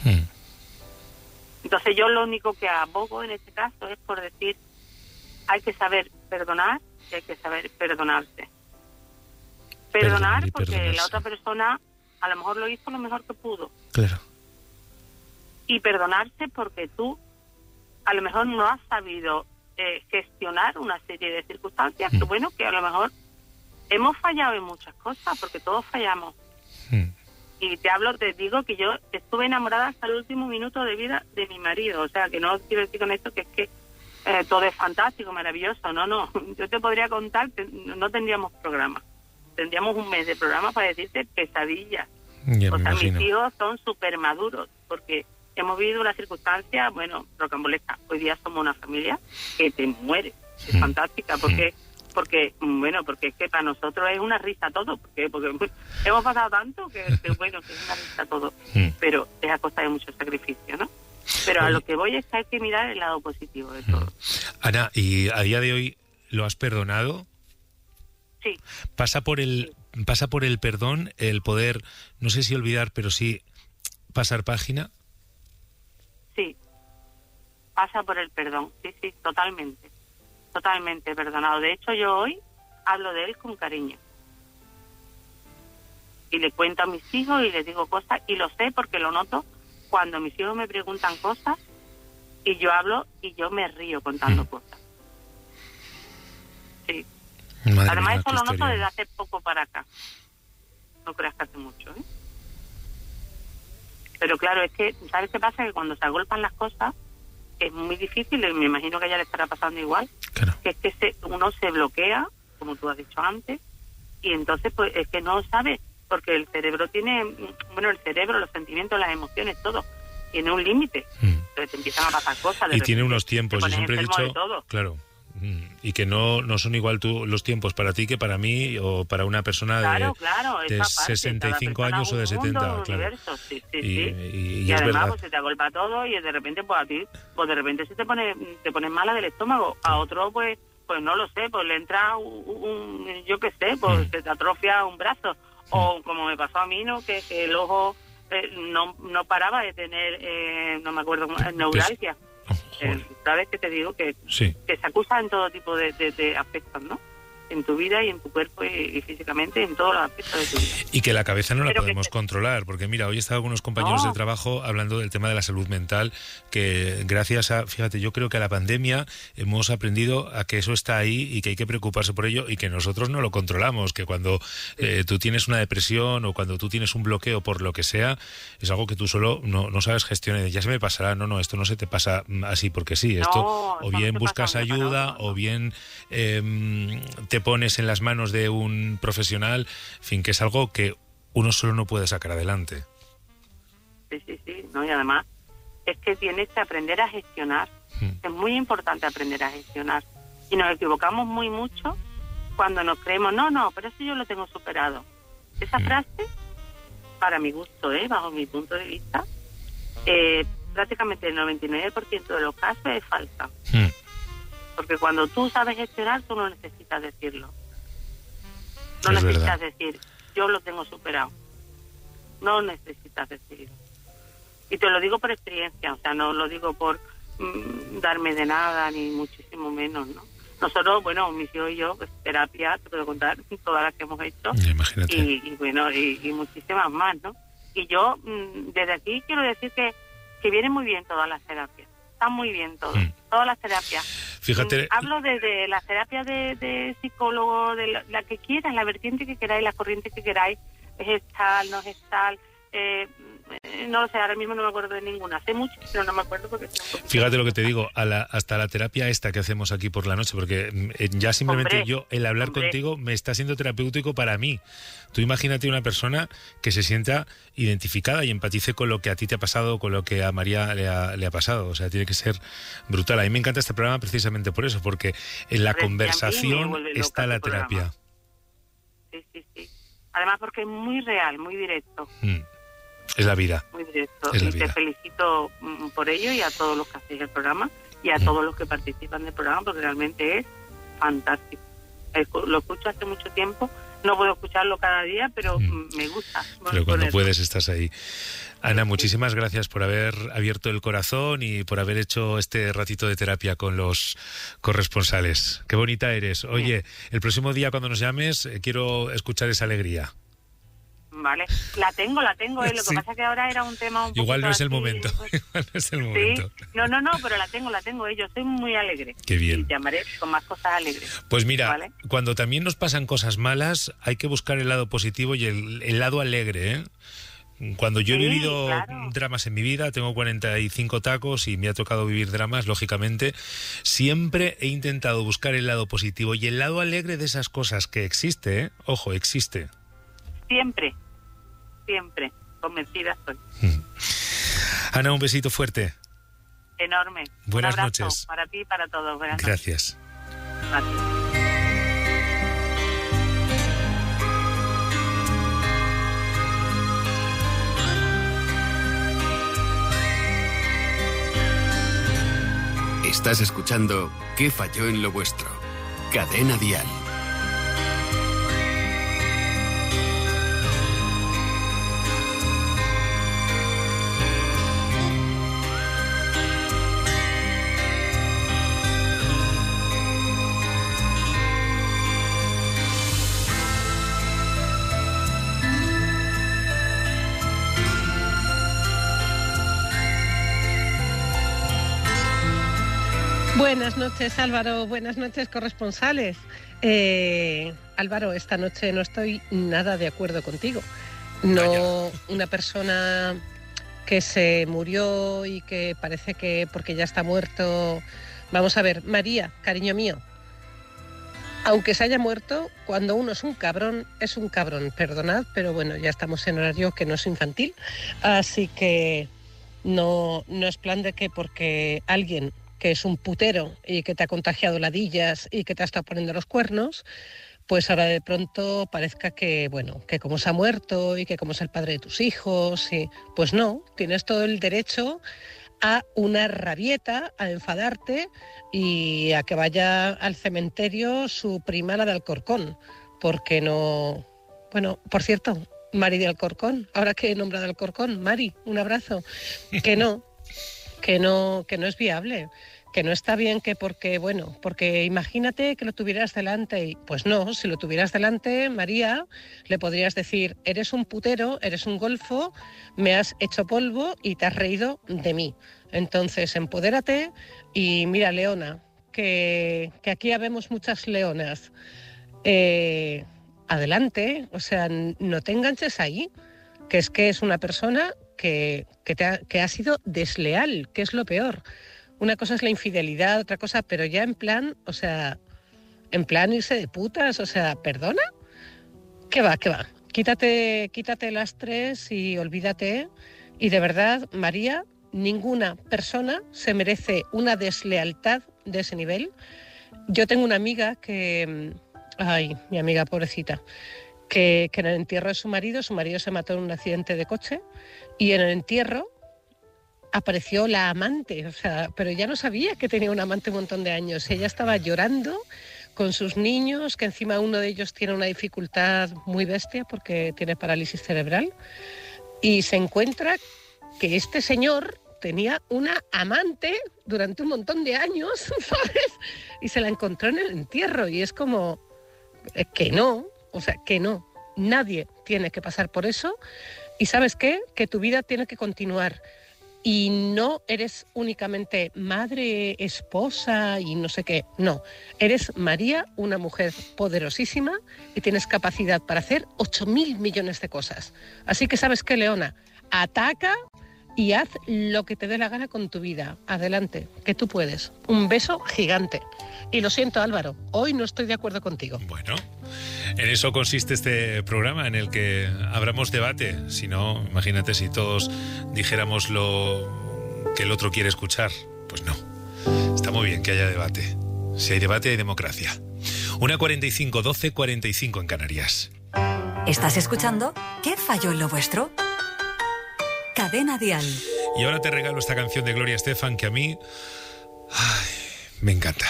Entonces yo lo único que abogo en este caso es por decir, hay que saber perdonar y hay que saber perdonarse. Perdonar porque la otra persona a lo mejor lo hizo lo mejor que pudo. Claro. Y perdonarse porque tú a lo mejor no has sabido gestionar una serie de circunstancias que bueno, que a lo mejor hemos fallado en muchas cosas, porque todos fallamos. Y te digo que yo estuve enamorada hasta el último minuto de vida de mi marido. O sea, que no quiero decir con esto que es que todo es fantástico, maravilloso. No. Yo te podría contar que no tendríamos programa. Tendríamos un mes de programa para decirte pesadillas. O sea, mis hijos son súper maduros porque hemos vivido una circunstancia, bueno, rocambolesca. Hoy día somos una familia que te muere. Es fantástica porque es que para nosotros es una risa todo, porque hemos pasado tanto que bueno, que es una risa todo, pero es a costa de mucho sacrificio, ¿no? Pero a lo que voy es que hay que mirar el lado positivo de todo. Ana, ¿y a día de hoy lo has perdonado? Sí. Pasa por el perdón, el poder, no sé si olvidar, pero sí pasar página. Sí, pasa por el perdón, sí, totalmente perdonado. De hecho, yo hoy hablo de él con cariño. Y le cuento a mis hijos y les digo cosas, y lo sé porque lo noto cuando mis hijos me preguntan cosas y yo hablo y yo me río contando cosas. Sí. Madre Además, mía, eso lo noto historia. desde hace poco para acá. No creas que hace mucho, ¿eh? Pero claro, es que, ¿sabes qué pasa? Que cuando se agolpan las cosas es muy difícil, y me imagino que a ella le estará pasando igual, que es que uno se bloquea, como tú has dicho antes, y entonces pues es que no sabe, porque el cerebro tiene, bueno, el cerebro, los sentimientos, las emociones, todo, tiene un límite. Entonces te empiezan a pasar cosas. Y tiene unos tiempos, yo siempre he dicho, de todo. claro, y que no son igual los tiempos para ti que para mí o para una persona de 65 años o de 70, claro. Sí. Y es además verdad. pues, se te agolpa todo y de repente pues a ti pues de repente te pones mala del estómago, a otro pues no lo sé, pues le entra yo qué sé, pues se te atrofia un brazo, o como me pasó a mí, ¿no? Que el ojo no paraba de tener, no me acuerdo, neuralgia. ¿Sabes qué te digo? Que se acusa en todo tipo de aspectos, ¿no? En tu vida y en tu cuerpo y físicamente, en todos los aspectos de tu vida. Y que la cabeza no la Pero podemos controlar, porque mira, hoy he estado con unos compañeros de trabajo hablando del tema de la salud mental, que gracias a, fíjate, yo creo que a la pandemia hemos aprendido a que eso está ahí y que hay que preocuparse por ello y que nosotros no lo controlamos, que cuando tú tienes una depresión o cuando tú tienes un bloqueo por lo que sea, es algo que tú solo no sabes gestionar. Ya se me pasará, no, esto no se te pasa así porque sí, esto o bien buscas ayuda o bien te pones en las manos de un profesional, en fin, que es algo que uno solo no puede sacar adelante. Sí, no, y además es que tienes que aprender a gestionar. Es muy importante aprender a gestionar. Y nos equivocamos mucho cuando nos creemos, no, pero eso yo lo tengo superado. Esa frase, para mi gusto, bajo mi punto de vista, prácticamente el 99% de los casos es falsa. Porque cuando tú sabes gestionar, tú no necesitas decirlo. No es necesitas verdad. decir, yo lo tengo superado. No necesitas decirlo. Y te lo digo por experiencia, o sea, no lo digo por darme de nada, ni muchísimo menos, ¿no? Nosotros, bueno, mis hijos y yo, pues, terapia, te puedo contar todas las que hemos hecho. Imagínate. Y bueno, y muchísimas más, ¿no? Y yo, desde aquí, quiero decir que vienen muy bien todas las terapias. Están muy bien todas las terapias. Fíjate. Hablo desde las terapias de psicólogo, de la que quieras, la vertiente que queráis, la corriente que queráis, gestal, no gestal, no lo sé, ahora mismo no me acuerdo de ninguna. Sé mucho, pero no me acuerdo porque... Fíjate lo que te digo, hasta la terapia esta que hacemos aquí por la noche, porque ya simplemente el hablar contigo me está siendo terapéutico para mí. Tú imagínate una persona que se sienta identificada y empatice con lo que a ti te ha pasado, con lo que a María le ha pasado. O sea, tiene que ser brutal. A mí me encanta este programa precisamente por eso, porque en la conversación está la terapia. Sí. Además porque es muy real, muy directo. Es la vida. Muy directo. Es la y vida. Te felicito por ello y a todos los que hacéis el programa y a todos los que participan del programa, porque realmente es fantástico. Lo escucho hace mucho tiempo, no puedo escucharlo cada día, pero me gusta. Pero cuando puedes estás ahí. Ana, muchísimas gracias por haber abierto el corazón y por haber hecho este ratito de terapia con los corresponsales. Qué bonita eres. Oye, el próximo día cuando nos llames quiero escuchar esa alegría. Vale, la tengo, lo que pasa es que ahora era un tema un poco... Igual no es el momento, igual no es el momento. Sí, no, pero la tengo, yo soy muy alegre. Qué bien. Y llamaré con más cosas alegres. Pues mira, ¿vale? Cuando también nos pasan cosas malas, hay que buscar el lado positivo y el lado alegre, ¿eh? Cuando yo he vivido dramas en mi vida, tengo 45 tacos y me ha tocado vivir dramas, lógicamente, siempre he intentado buscar el lado positivo y el lado alegre de esas cosas que existe, ¿eh? Ojo, existe. Siempre, convencida estoy. Ana, un besito fuerte. Enorme. Buenas un abrazo noches. Para ti y para todos. Buenas Gracias. noches. A ti. Estás escuchando ¿Qué falló en lo vuestro? Cadena Dial. Buenas noches, Álvaro. Buenas noches, corresponsales. Álvaro, esta noche no estoy nada de acuerdo contigo. No, una persona que se murió y que parece que porque ya está muerto... Vamos a ver, María, cariño mío, aunque se haya muerto, cuando uno es un cabrón, perdonad, pero bueno, ya estamos en horario que no es infantil, así que no es plan de que porque alguien que es un putero y que te ha contagiado ladillas y que te ha estado poniendo los cuernos, pues ahora de pronto parezca que, bueno, que como se ha muerto y que como es el padre de tus hijos, y pues no, tienes todo el derecho a una rabieta, a enfadarte y a que vaya al cementerio su prima, la de Alcorcón, porque no... Bueno, por cierto, Mari de Alcorcón, ahora que he nombrado Alcorcón, Mari, un abrazo, que no es viable, que no está bien que porque imagínate que lo tuvieras delante y pues no, si lo tuvieras delante, María, le podrías decir, eres un putero, eres un golfo, me has hecho polvo y te has reído de mí. Entonces, empodérate y mira, Leona, que aquí habemos muchas leonas. Adelante, o sea, no te enganches ahí, que es una persona que ha sido desleal, que es lo peor. Una cosa es la infidelidad, otra cosa, pero ya en plan irse de putas, o sea, ¿perdona? ¿Qué va? Quítate lastres y olvídate. Y de verdad, María, ninguna persona se merece una deslealtad de ese nivel. Yo tengo una amiga mi amiga pobrecita, que en el entierro de su marido se mató en un accidente de coche y en el entierro apareció la amante, o sea, pero ya no sabía que tenía un amante un montón de años. Ella estaba llorando con sus niños, que encima uno de ellos tiene una dificultad muy bestia porque tiene parálisis cerebral, y se encuentra que este señor tenía una amante durante un montón de años, ¿sabes? Y se la encontró en el entierro y es como que no, o sea, que no. Nadie tiene que pasar por eso y ¿sabes qué? Que tu vida tiene que continuar. Y no eres únicamente madre, esposa y no sé qué. No, eres María, una mujer poderosísima y tienes capacidad para hacer 8.000 millones de cosas. Así que, ¿sabes qué, Leona? Ataca y haz lo que te dé la gana con tu vida. Adelante, que tú puedes. Un beso gigante. Y lo siento, Álvaro, hoy no estoy de acuerdo contigo. Bueno, en eso consiste este programa, en el que abramos debate. Si no, imagínate si todos dijéramos lo que el otro quiere escuchar. Pues no. Está muy bien que haya debate. Si hay debate, hay democracia. 1:45, 12:45 en Canarias. ¿Estás escuchando? ¿Qué falló en lo vuestro? Cadena Dial. Y ahora te regalo esta canción de Gloria Estefan que a mí me encanta.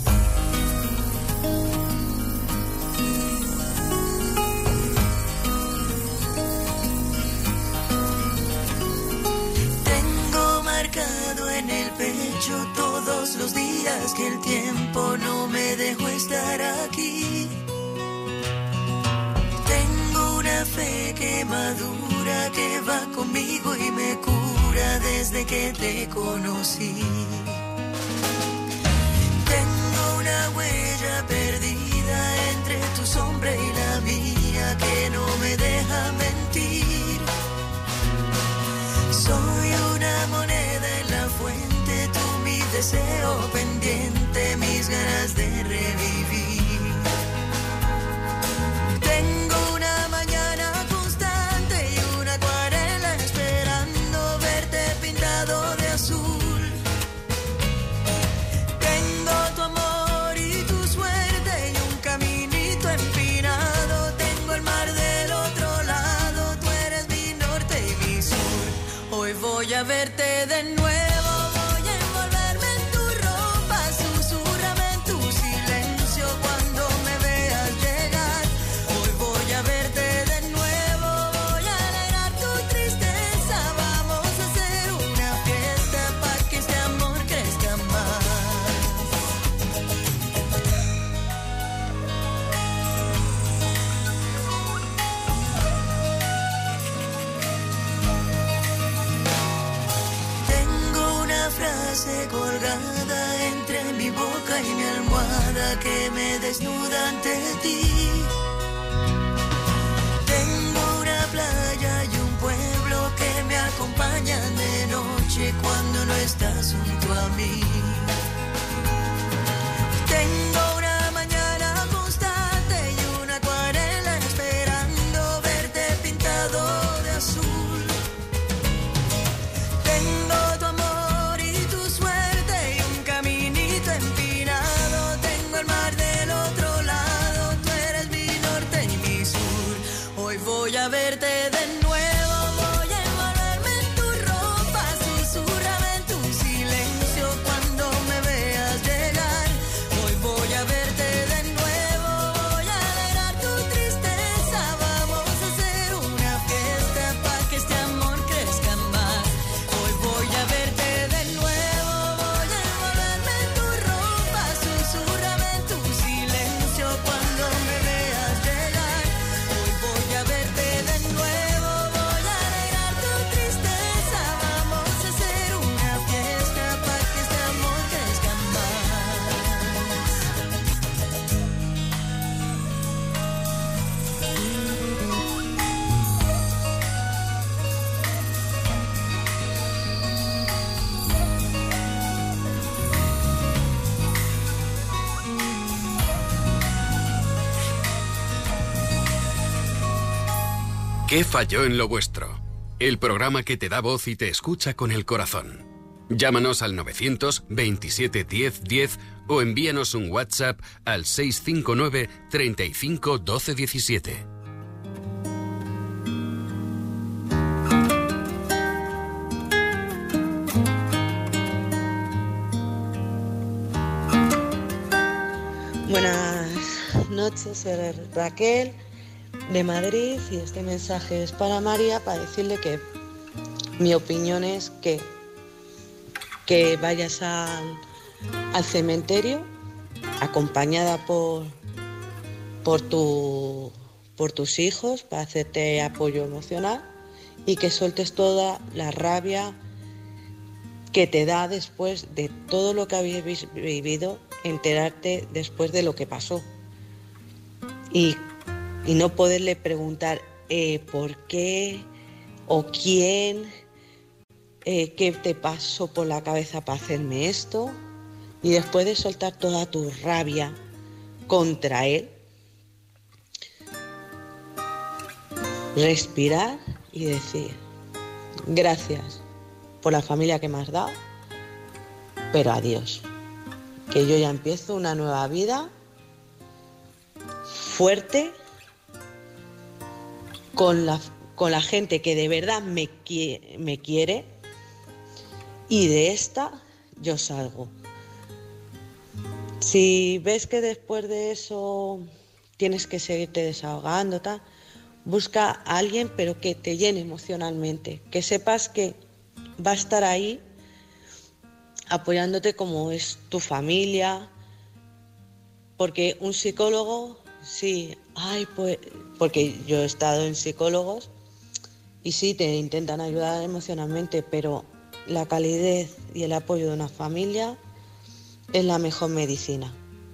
Tengo marcado en el pecho todos los días que el tiempo no me dejó estar aquí. Tengo una fe que madura, que va conmigo y me cura desde que te conocí. Tengo una huella perdida entre tu sombra y la mía que no me deja mentir. Soy una moneda en la fuente, tú mi deseo pendiente, mis ganas de revivir. Tengo una mañana constante y una acuarela esperando verte pintado de azul. Tengo tu amor y tu suerte y un caminito empinado. Tengo el mar del otro lado, tú eres mi norte y mi sur. Hoy voy a verte de nuevo. Colgada entre mi boca y mi almohada que me desnuda ante ti. Tengo una playa y un pueblo que me acompañan ¿Qué falló en lo vuestro? El programa que te da voz y te escucha con el corazón. Llámanos al 927 10 10 o envíanos un WhatsApp al 659 35 12 17. Buenas noches, soy Raquel de Madrid y este mensaje es para María para decirle que mi opinión es que vayas al cementerio acompañada por tus hijos para hacerte apoyo emocional y que sueltes toda la rabia que te da después de todo lo que habéis vivido, enterarte después de lo que pasó y no poderle preguntar por qué o quién, qué te pasó por la cabeza para hacerme esto, y después de soltar toda tu rabia contra él, respirar y decir gracias por la familia que me has dado, pero adiós, que yo ya empiezo una nueva vida fuerte con la gente que de verdad me quiere, y de esta yo salgo. Si ves que después de eso tienes que seguirte desahogando, busca a alguien pero que te llene emocionalmente, que sepas que va a estar ahí apoyándote como es tu familia, porque un psicólogo, sí, pues, porque yo he estado en psicólogos y sí, te intentan ayudar emocionalmente, pero la calidez y el apoyo de una familia es la mejor medicina.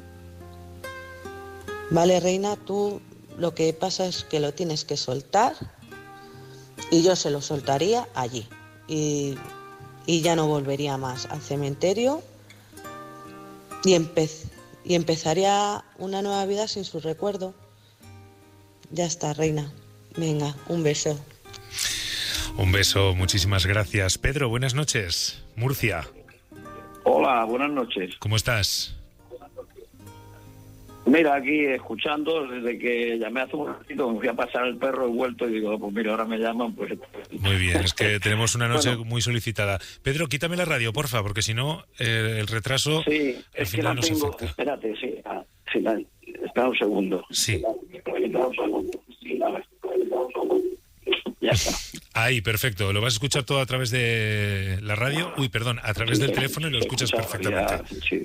Vale, reina, tú lo que pasa es que lo tienes que soltar y yo se lo soltaría allí y ya no volvería más al cementerio y empezaría una nueva vida sin su recuerdo. Ya está, reina. Venga, un beso. Un beso, muchísimas gracias. Pedro, buenas noches. Murcia. Hola, buenas noches. ¿Cómo estás? Mira, aquí escuchando, desde que llamé hace un ratito, me fui a pasar el perro, he vuelto y digo, pues mira, ahora me llaman, pues... Muy bien, es que tenemos una noche muy solicitada. Pedro, quítame la radio, porfa, porque si no, el retraso sí, al final nos afecta. Espérate, sí, espera un segundo. Sí. Ya está. Ahí, perfecto. ¿Lo vas a escuchar todo a través de la radio? Uy, perdón, a través del teléfono y lo escuchas perfectamente. Ya, sí.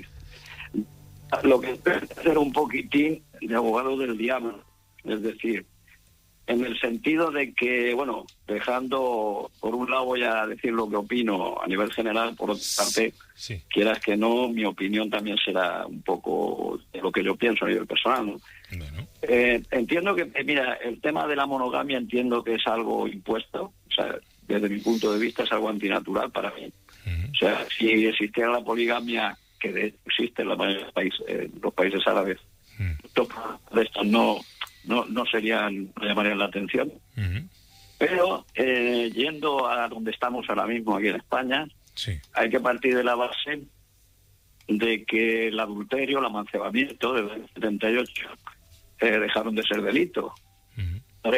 Lo que es hacer un poquitín de abogado del diablo, es decir, en el sentido de que, bueno, dejando, por un lado voy a decir lo que opino a nivel general, por otra parte, sí. Quieras que no, mi opinión también será un poco de lo que yo pienso a nivel personal, ¿no? Bueno. Entiendo que, mira, el tema de la monogamia entiendo que es algo impuesto, o sea, desde mi punto de vista es algo antinatural para mí. O sea, si existiera la poligamia, que de hecho existe en la mayoría de los países árabes, de estos no llamarían la atención. Pero yendo a donde estamos ahora mismo aquí en España, sí. Hay que partir de la base de que el adulterio, el amancebamiento desde el 78 dejaron de ser delito. Por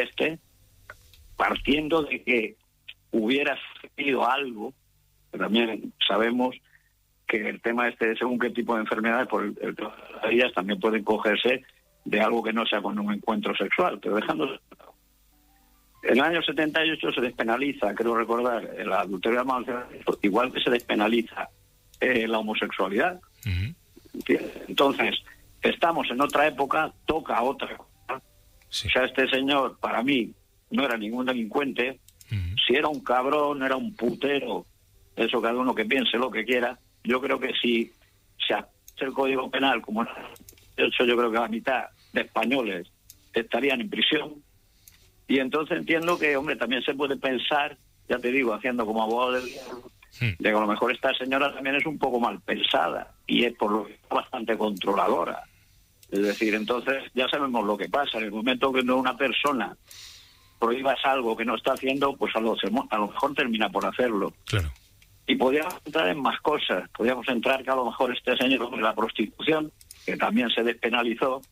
partiendo de que hubiera sido algo, pero también sabemos que el tema según qué tipo de enfermedades, por ellas también pueden cogerse de algo que no sea con un encuentro sexual, pero dejándose. En el año 78 se despenaliza, creo recordar, el adulterio, igual que se despenaliza la homosexualidad. Entonces, estamos en otra época, toca otra cosa. Sí. O sea, este señor, para mí, no era ningún delincuente. Si era un cabrón, era un putero, eso cada uno que piense lo que quiera. Yo creo que si se hace el Código Penal, como de hecho yo creo que la mitad de españoles estarían en prisión. Y entonces entiendo que, hombre, también se puede pensar, ya te digo, haciendo como abogado del diablo, de que a lo mejor esta señora también es un poco mal pensada y es por lo que es bastante controladora. Es decir, entonces ya sabemos lo que pasa. En el momento que una persona prohíbas algo que no está haciendo, pues a lo mejor termina por hacerlo. Claro. Y podríamos entrar en más cosas. Podríamos entrar que a lo mejor este señor de la prostitución, que también se despenalizó,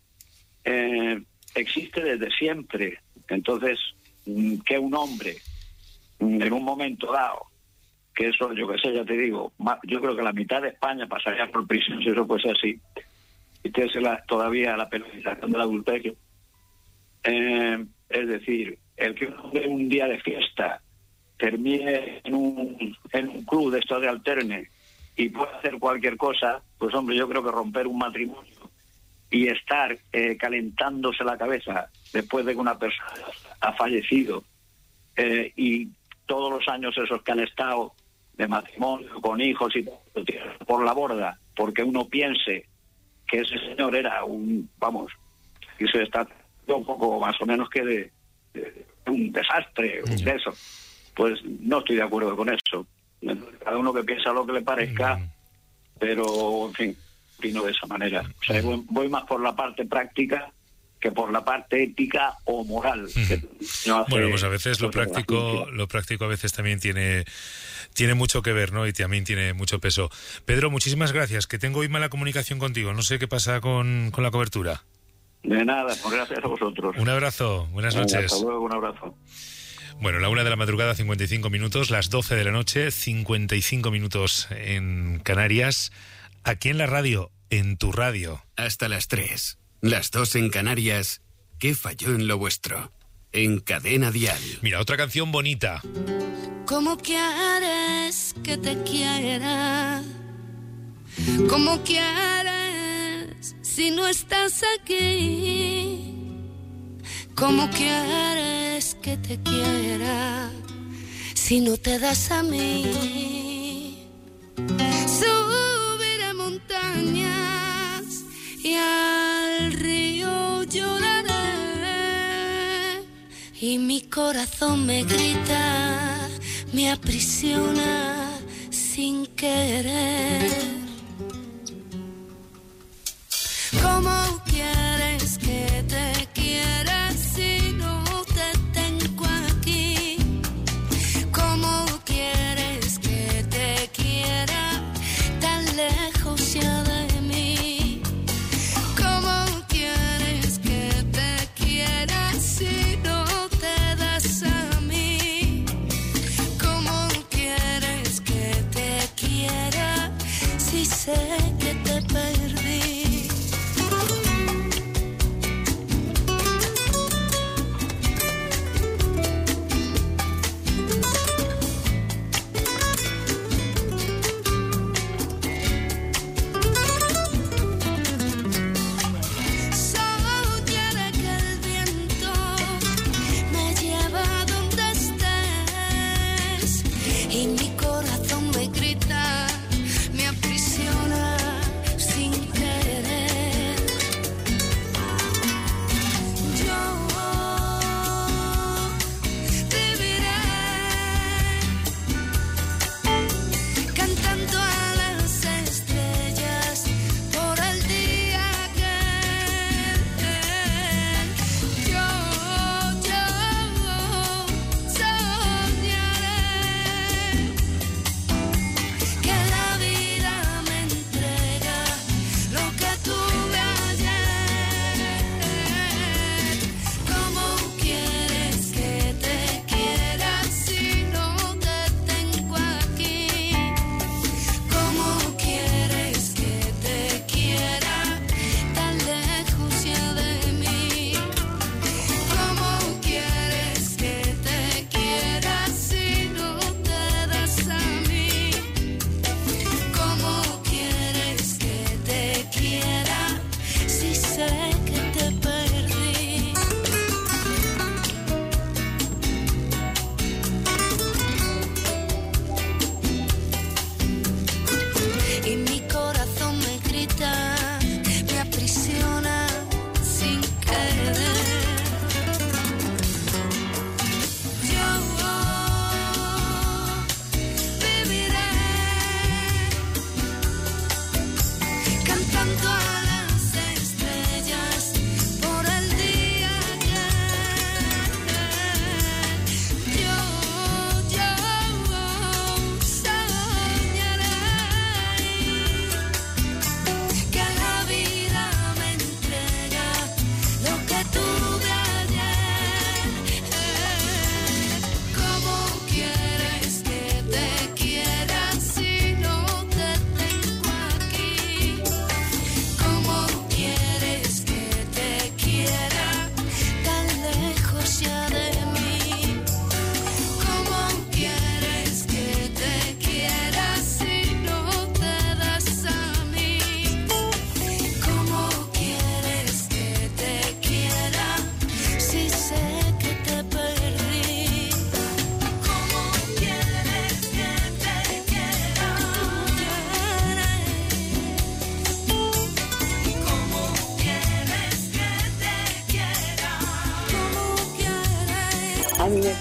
existe desde siempre. Entonces, que un hombre, en un momento dado, que eso, yo que sé, ya te digo, yo creo que la mitad de España pasaría por prisión si eso fuese así, y todavía la penalización del adulterio. Es decir, el que un día de fiesta termine en un club de esto de alterne y pueda hacer cualquier cosa, pues hombre, yo creo que romper un matrimonio y estar calentándose la cabeza después de que una persona ha fallecido y todos los años esos que han estado de matrimonio con hijos y todo, por la borda, porque uno piense que ese señor era y se está un poco más o menos que de un desastre, de eso. Pues no estoy de acuerdo con eso. Cada uno que piensa lo que le parezca, pero, en fin, opino de esa manera. O sea, voy más por la parte práctica que por la parte ética o moral. Bueno, pues a veces lo práctico a veces también tiene mucho que ver, ¿no? Y también tiene mucho peso. Pedro, muchísimas gracias, que tengo hoy mala comunicación contigo. No sé qué pasa con la cobertura. De nada, pues gracias a vosotros. Un abrazo, buenas noches. Hasta luego, un abrazo. Bueno, la 1 de la madrugada, 55 minutos, las 12 de la noche, 55 minutos en Canarias, aquí en la radio, en tu radio. Hasta las 3, las 2 en Canarias. ¿Qué falló en lo vuestro? En Cadena Dial. Mira, otra canción bonita. ¿Cómo quieres que te quiera? ¿Cómo quieres si no estás aquí? ¿Cómo quieres que te quiera si no te das a mí? Subiré montañas y al río lloraré y mi corazón me grita, me aprisiona sin querer. ¿Cómo quieres que te quiera si no te tengo aquí? ¿Cómo quieres que te quiera tan lejos ya de mí? ¿Cómo quieres que te quiera si no te das a mí? ¿Cómo quieres que te quiera si sé que te perdí?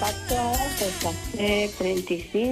casó pues hace 35.